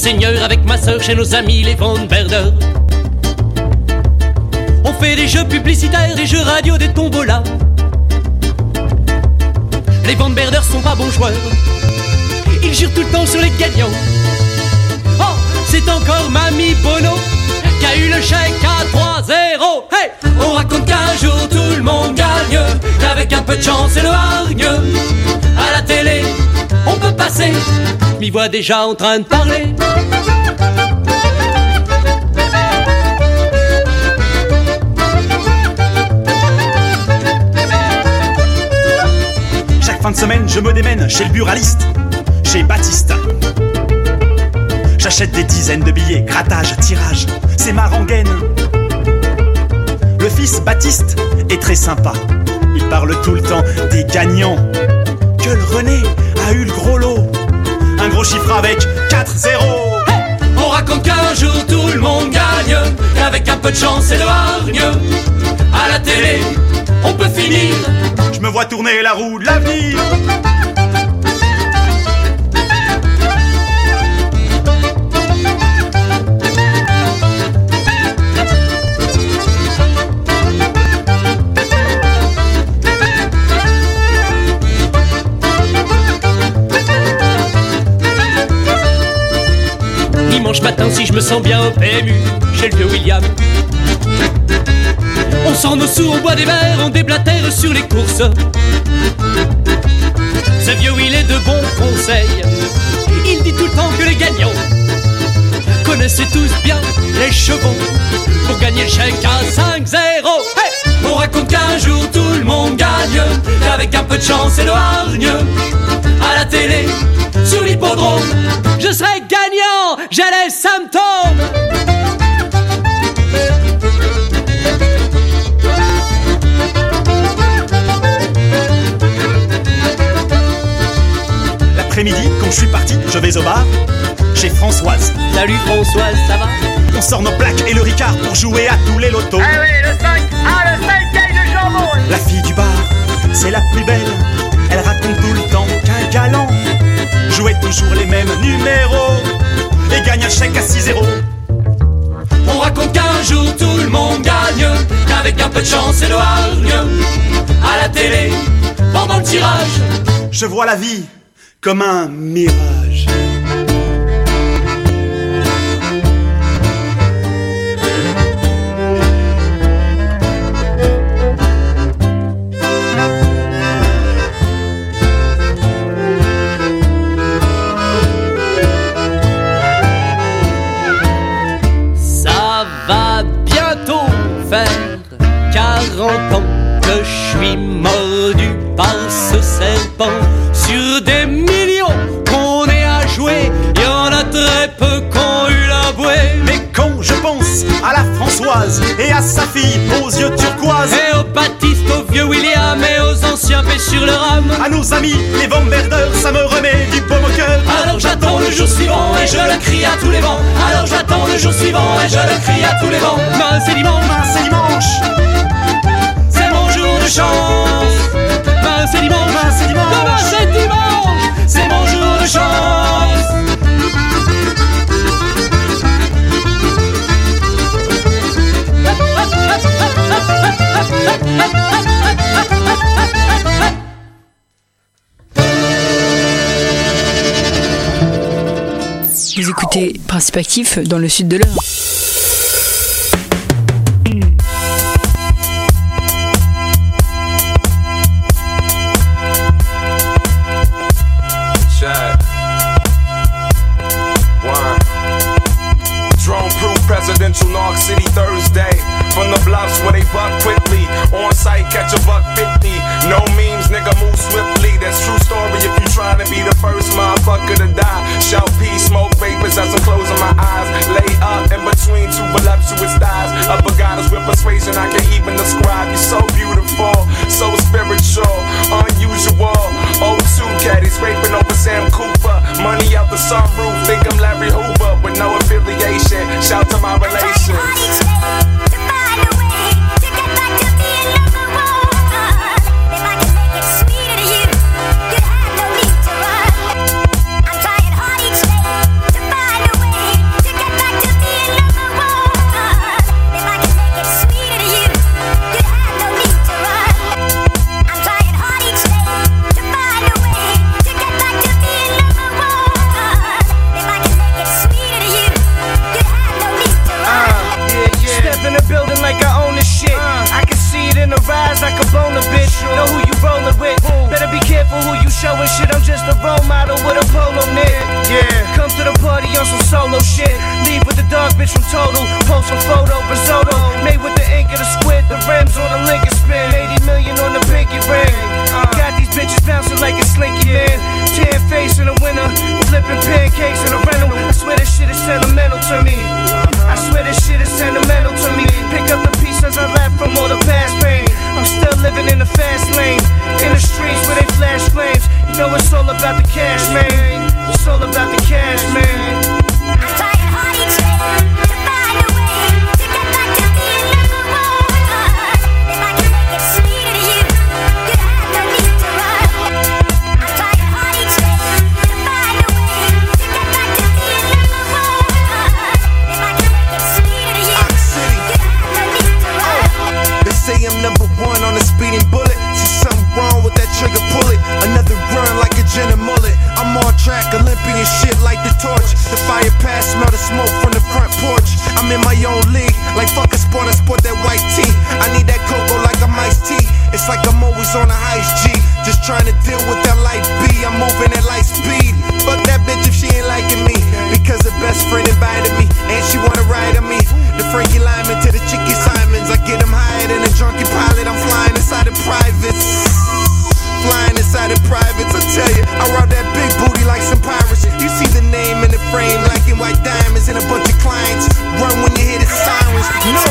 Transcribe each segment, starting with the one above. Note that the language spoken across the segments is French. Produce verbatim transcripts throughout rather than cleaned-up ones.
Seigneur avec ma sœur chez nos amis les Von Berder. On fait des jeux publicitaires, des jeux radio, des tombolas. Les Von Berder sont pas bons joueurs, ils jurent tout le temps sur les gagnants. Oh, c'est encore Mamie Bono qui a eu le chèque à trois zéro. Hey, on raconte qu'un jour tout le monde gagne, qu'avec un peu de chance et le hargne, à la télé on peut passer, m'y voit déjà en train de parler. Chaque fin de semaine je me démène chez le buraliste, chez Baptiste. J'achète des dizaines de billets, grattage, tirage, c'est ma rengaine. Le fils Baptiste est très sympa, il parle tout le temps des gagnants. Que le René a eu le gros lot, un gros chiffre avec quatre zéro. Hey, on raconte qu'un jour tout le monde gagne, qu'avec un peu de chance et le hargne, à la télé on peut finir. Je me vois tourner la roue de l'avenir. Dimanche matin si je me sens bien au P M U, chez le vieux William. On sort nos sous, on boit des verres, on déblatère sur les courses. Ce vieux Will est de bons conseils, il dit tout le temps que les gagnants connaissaient tous bien les chevaux pour gagner le chèque à cinq zéro. Hey, on raconte qu'un jour tout le monde gagne, qu'avec un peu de chance et le hargne, à la télé, sur l'hippodrome, je serai gagnant, j'ai les symptômes. L'après-midi, quand je suis parti, je vais au bar chez Françoise. Salut Françoise, ça va? On sort nos plaques et le Ricard pour jouer à tous les lotos. Ah oui, le cinq, ah le cinq caille de jambon. La fille du bar, c'est la plus belle, elle raconte tout le temps qu'un galant jouait toujours les mêmes numéros et gagne un chèque à six zéro. On raconte qu'un jour tout le monde gagne, qu'avec un peu de chance et le hargne, à la télé, pendant le tirage, je vois la vie comme un mirage. quarante ans que je suis mordu par ce serpent. Sur des millions qu'on est à jouer, y en a très peu qu'ont eu la bouée. Mais quand je pense à la Françoise et à sa fille aux yeux turquoise, et au Baptiste, au vieux William et aux anciens paix sur le rame, à nos amis les Von Berder, ça me remet du baume au cœur. Alors j'attends le jour suivant et je le crie à tous les vents. Alors j'attends le jour suivant et je le crie à tous les vents. Mince c'est dimanche, mince c'est dimanche, c'est mon jour de chance. Mince c'est dimanche, mince c'est dimanche, demain c'est dimanche, c'est mon jour de chance. Vous écoutez Principe Actif dans le sud de l'Eure. Presidential North City Thursday. From the bluffs where they buck quickly. On site, catch a buck fifty. No memes, nigga, move swiftly. That's true story if you trying to be the first motherfucker to die. Shout peace, smoke vapors as I'm closing my eyes. Lay up in between two voluptuous thighs. Upper goddess with persuasion, I can't even describe. You're so beautiful, so spiritual, unusual. oh two caddy scraping over Sam Cooper. Money out the sunroof, think I'm Larry Hoover with no affiliation. Shout to my relations. solo shit. Leave with the dog bitch from Total. Post a photo, risotto. Made with the ink of the squid. The rims on the Lincoln spin. eighty million on the pinky ring. Got these bitches bouncing like a slinky man. Tan face in the winter. Flipping pancakes in a rental. I swear this shit is sentimental to me. I swear this shit is sentimental to me. Pick up the pieces I left from all the past pain. I'm still living in the fast lane. In the streets where they flash flames. You know it's all about the cash, man. It's all about the cash, man. I'm trying hard each day to find a way to get back to being number one. If I can make it sweeter to you, you'd have no need to run. I'm trying hard each day to find a way to get back to being number one. If I can make it sweeter to you, you'd have no need to run. They say I'm number one on a speeding bullet. See something wrong with that trigger, pull it. Another run like a gin and mullet. I'm on track, Olympian shit like the torch. The fire pass, smell the smoke from the front porch. I'm in my own league, like fuck a sport, I sport that white tee. I need that cocoa like I'm iced tea. It's like I'm always on a heist G. Just trying to deal with that light B. I'm moving at light speed. Fuck that bitch if she ain't liking me. Because her best friend invited me, and she wanna ride on me. The Frankie Lyman to the Chicky Simons. I get them higher than a drunky pilot. I'm flying inside the privates. Flying inside the privates, I tell you, I rob that big booty like some pirates. You see the name in the frame, black and white diamonds and a bunch of clients. Run when you hear the sirens. No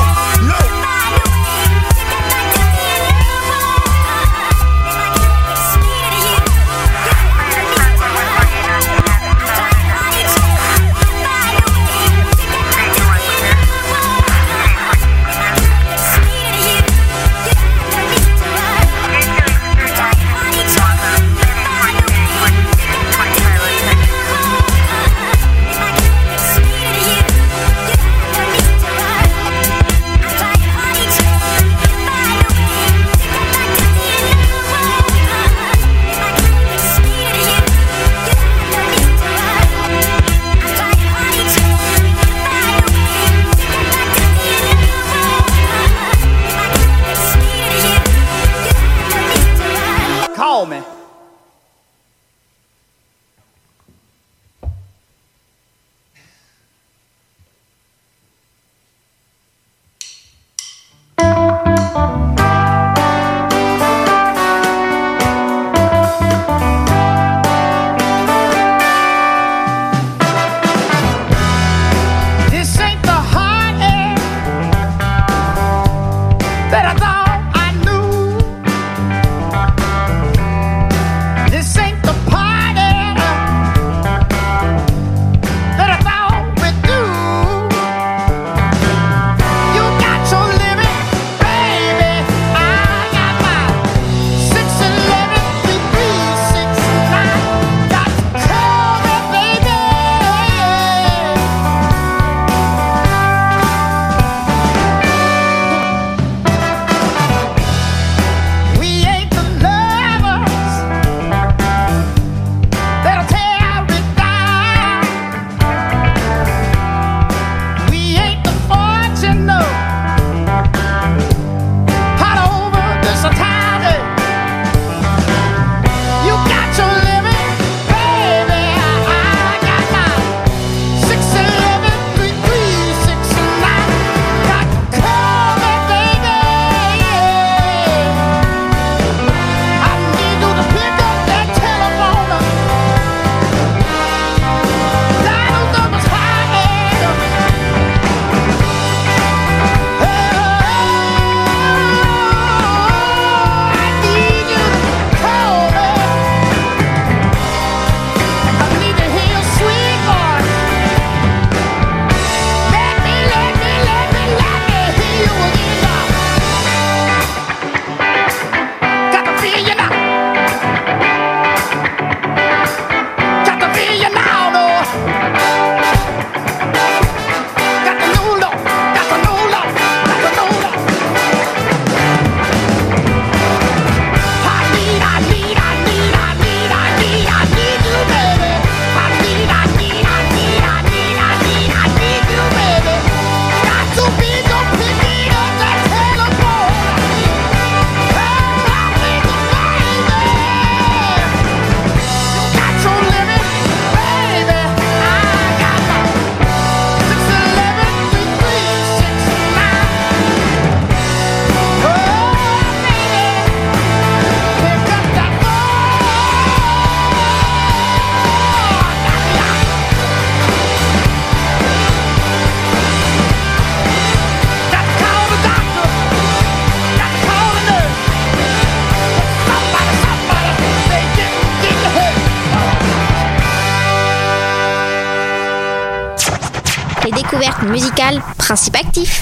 les découvertes musicales Principe Actif.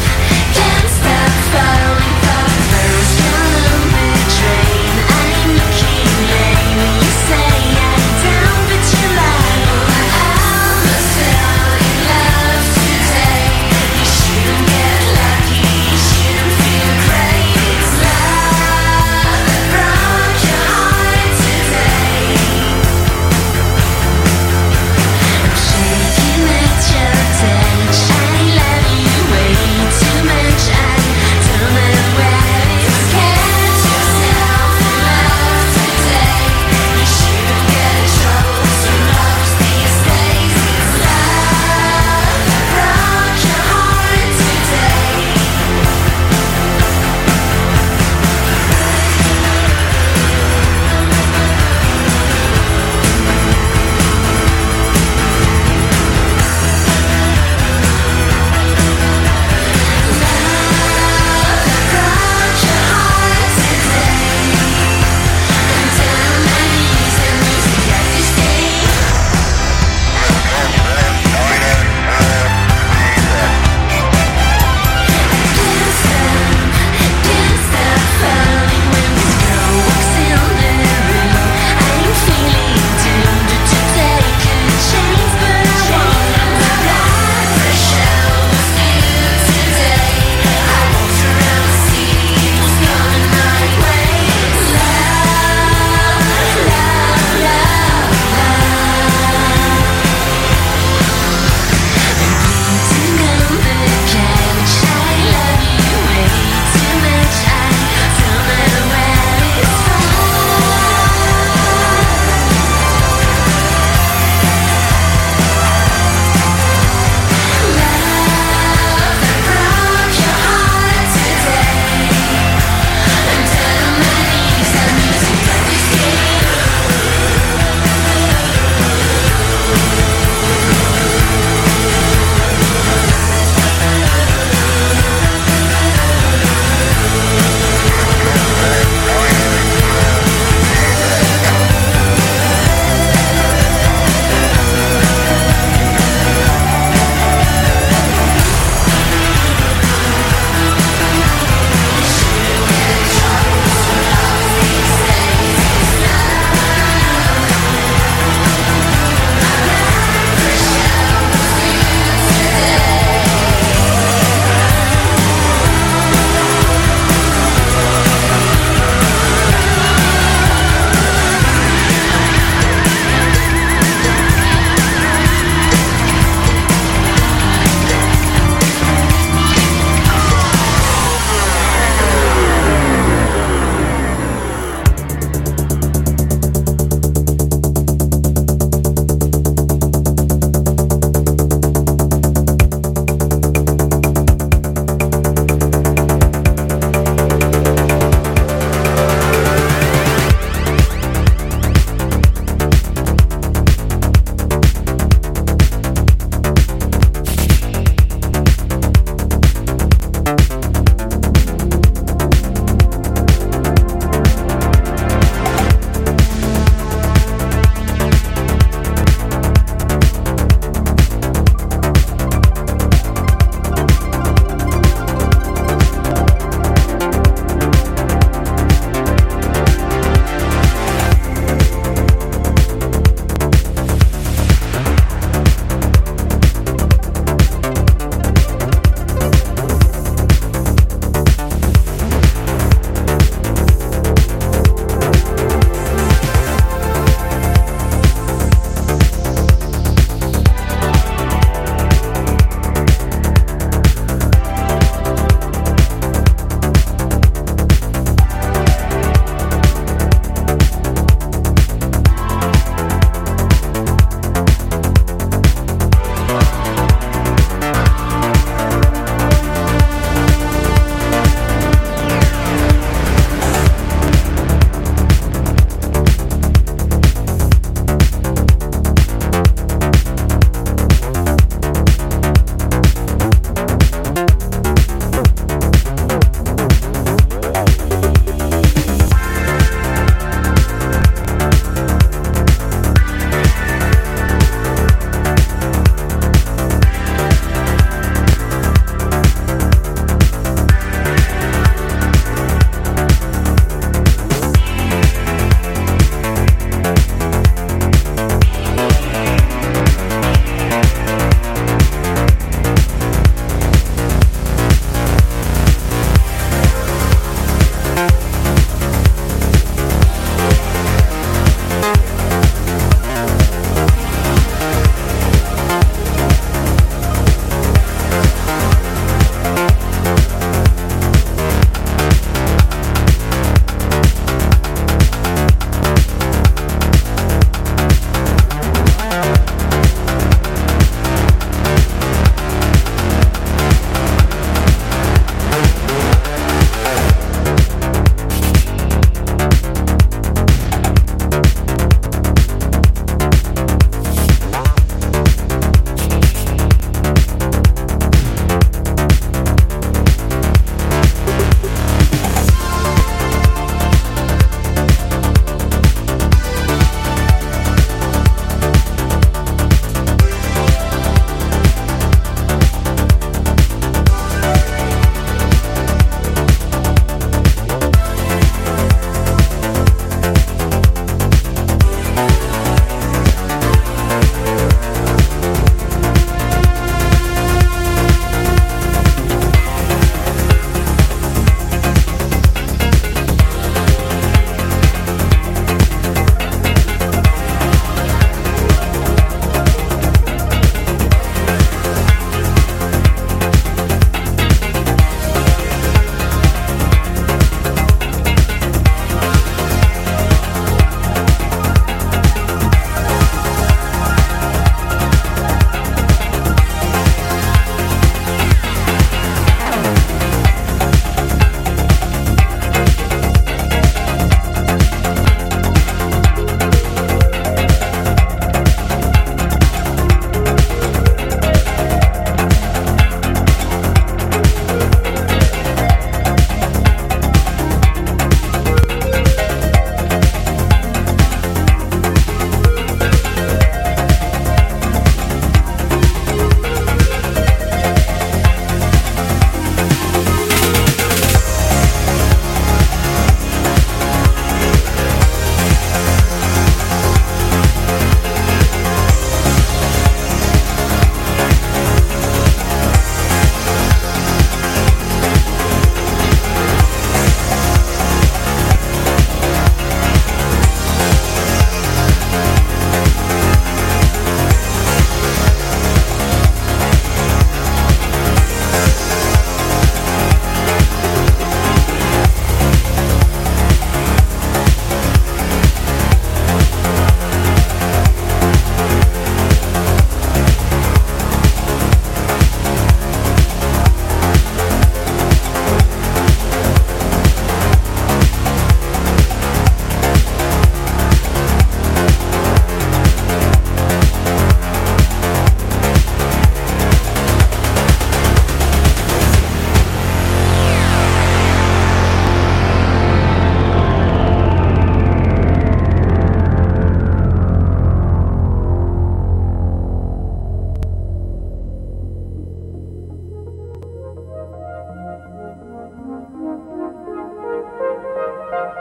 Can't stop falling for the first young train. I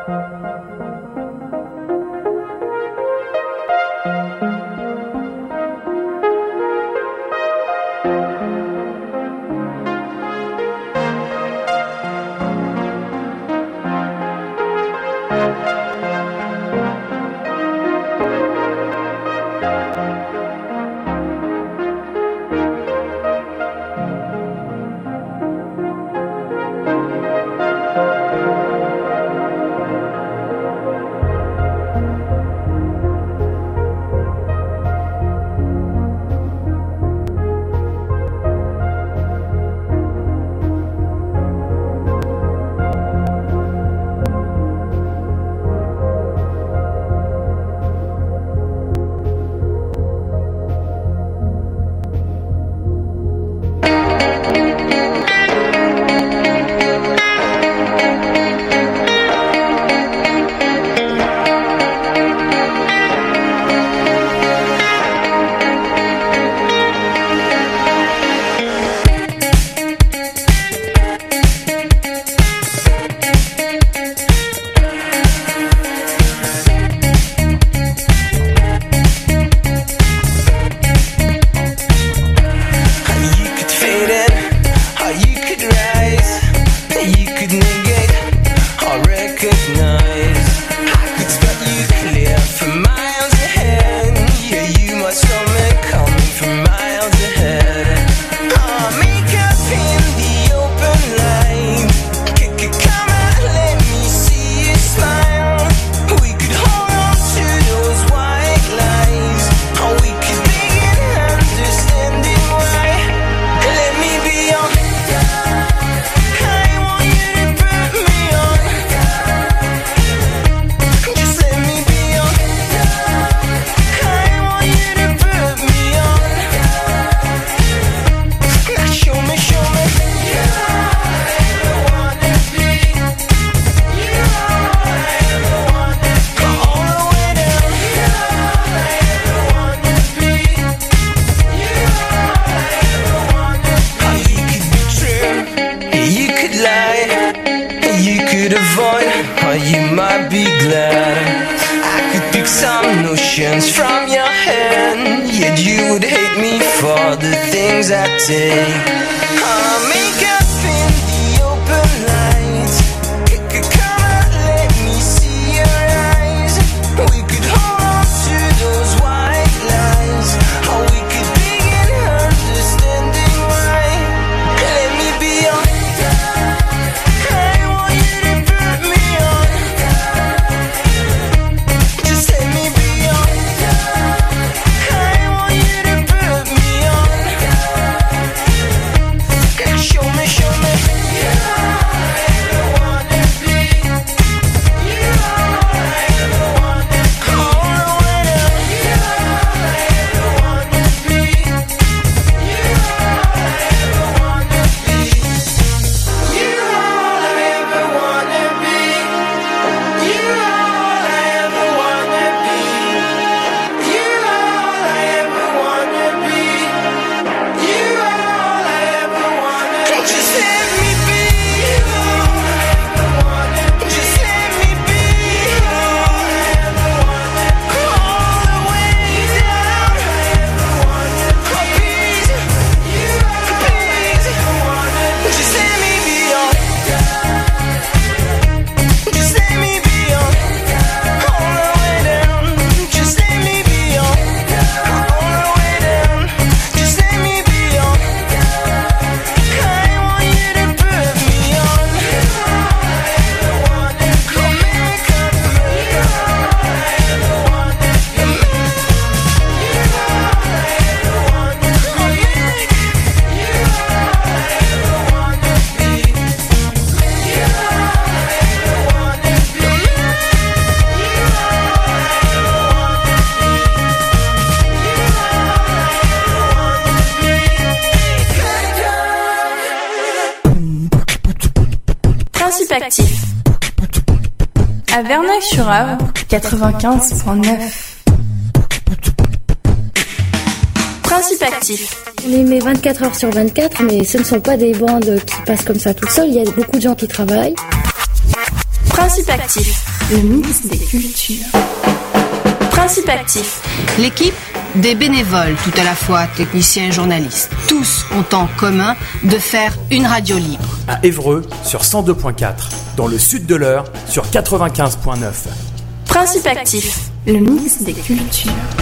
Actif. À Verneuil-sur-Avre, quatre-vingt-quinze point neuf. Principe actif. On les met vingt-quatre heures sur vingt-quatre, mais ce ne sont pas des bandes qui passent comme ça tout seul. Il y a beaucoup de gens qui travaillent. Principe Actif, le mix des cultures. Principe Actif. L'équipe des bénévoles, tout à la fois techniciens et journalistes. Tous ont en commun de faire une radio libre. À Évreux sur cent deux point quatre, dans le sud de l'Eure sur quatre-vingt-quinze point neuf. Principe Actif, le mix des cultures.